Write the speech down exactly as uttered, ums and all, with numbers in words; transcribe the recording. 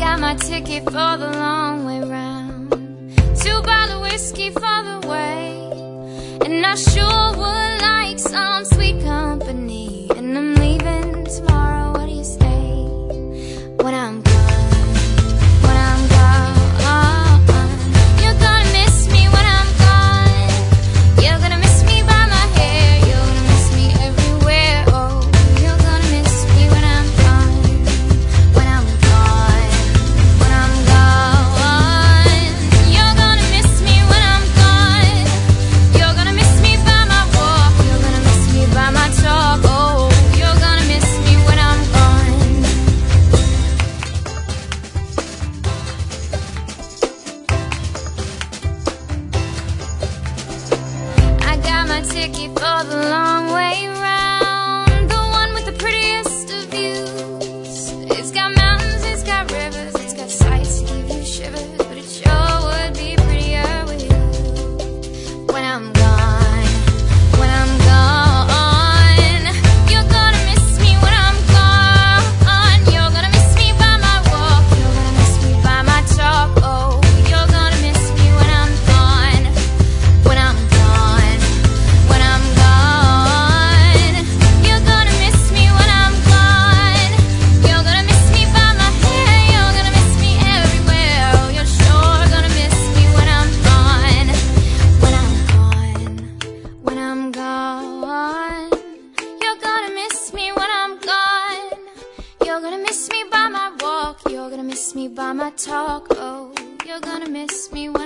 got my ticket for the long way round, two bottle of whiskey for the way, and I sure would like some sweet company. And I'm leaving tomorrow, what do you say? When I'm gone, when I'm gone, you're gonna miss me when I'm gone. You're gonna miss me by my hair, you're gonna miss me everywhere. Oh, you're gonna miss me when I'm gone, when I'm gone, when I'm gone. You're gonna miss me when I'm gone. You're gonna miss me by my walk, you're gonna miss me by my talk. Oh, you're gonna miss me when I'm gone. I got my ticket for the long way round, the one with the prettiest of views. It's got mountains, it's got rivers, it's got sights to give you shivers, but it sure would be prettier with you. When I'm gone, when I'm gone, you're gonna miss me when I'm gone. You're gonna miss me by my walk, you're gonna miss me by my talk. Oh, you're gonna miss me when I'm gone, when I'm gone, when I'm gone. You're gonna miss me when I'm gone. You're gonna miss me by my hair, you're gonna miss me everywhere. Oh, you're sure gonna miss me when I'm gone, when I'm gone, when I'm gone. You're gonna miss me when I'm gone. You're gonna miss me by my walk, you're gonna miss me by my talk. Oh, you're gonna miss me when